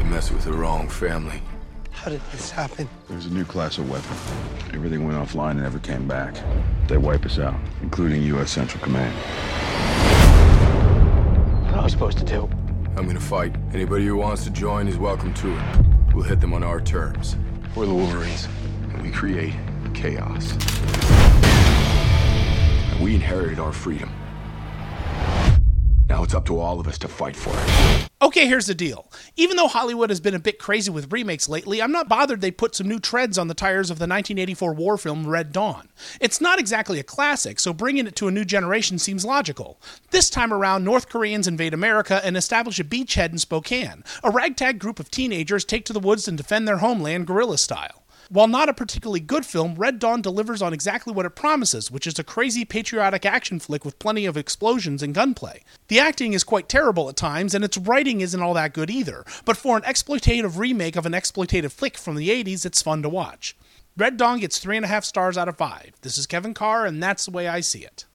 mess with the wrong family. How did this happen? There's a new class of weapon. Everything went offline and never came back. They wipe us out, including U.S. Central Command. What am I supposed to do? I'm gonna fight. Anybody who wants to join is welcome to it. We'll hit them on our terms. We're the Wolverines, and we create chaos. And we inherited our freedom. Now it's up to all of us to fight for it. Okay, here's the deal. Even though Hollywood has been a bit crazy with remakes lately, I'm not bothered they put some new treads on the tires of the 1984 war film Red Dawn. It's not exactly a classic, so bringing it to a new generation seems logical. This time around, North Koreans invade America and establish a beachhead in Spokane. A ragtag group of teenagers take to the woods and defend their homeland guerrilla style. While not a particularly good film, Red Dawn delivers on exactly what it promises, which is a crazy patriotic action flick with plenty of explosions and gunplay. The acting is quite terrible at times, and its writing isn't all that good either, but for an exploitative remake of an exploitative flick from the 80s, it's fun to watch. Red Dawn gets 3.5 stars out of 5. This is Kevin Carr, and that's the way I see it.